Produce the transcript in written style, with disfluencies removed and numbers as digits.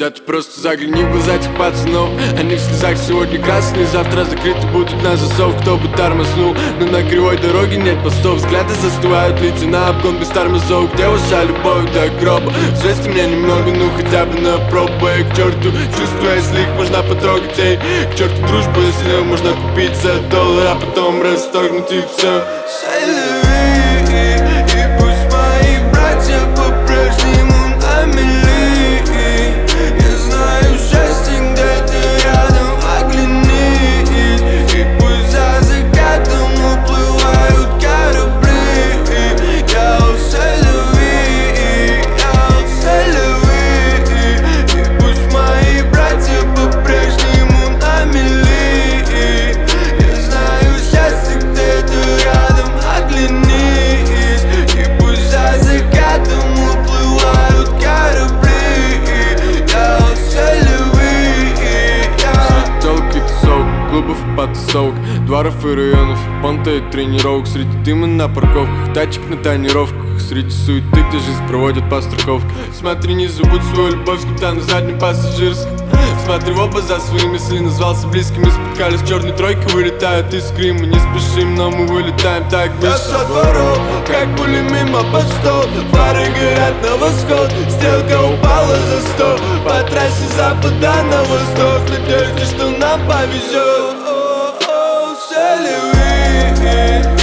Да ты просто загляни в глаза этих пацанов. Они в слезах сегодня красные, завтра закрыты будут на засов. Кто бы тормознул, но на кривой дороге нет постов. Взгляды застывают, лица на обгон без тормозов. Где ваша любовь до гроба? Звезд меня немного, ну хотя бы на пробу. Эй, к черту чувства, если их можно потрогать. Эй, к черту дружбу, если ее можно купить за $1, а потом расторгнуть и все. И пусть мои братья по-прежнему на мели. Я знаю счастье где-то рядом, оглянись. И пусть за закатом уплывают корабли. Я уселюи, и пусть мои братья по-прежнему на мели. Я знаю счастье где-то рядом, оглянись. И пусть за закатом уплывают корабли. Я уселюи, Светелки, тусовок, клубов и потасовок, дворов и районов, понта и тренировок. Среди дыма на парковках, тачек на тонировках. Среди суеты, где жизнь проводят по страховке. Смотри, не забудь свою любовь, скута на заднем пассажирском. Смотри в оба за свои мысли, назвался близкими. Споткались в черной тройке, вылетают из Крыма. Не спешим, но мы вылетаем так быстро. Я дворов, как пули мимо постов. Фары горят на восход, стрелка упала за 100. По трассе с запада на восток, в надежде, что нам повезет. Селюи.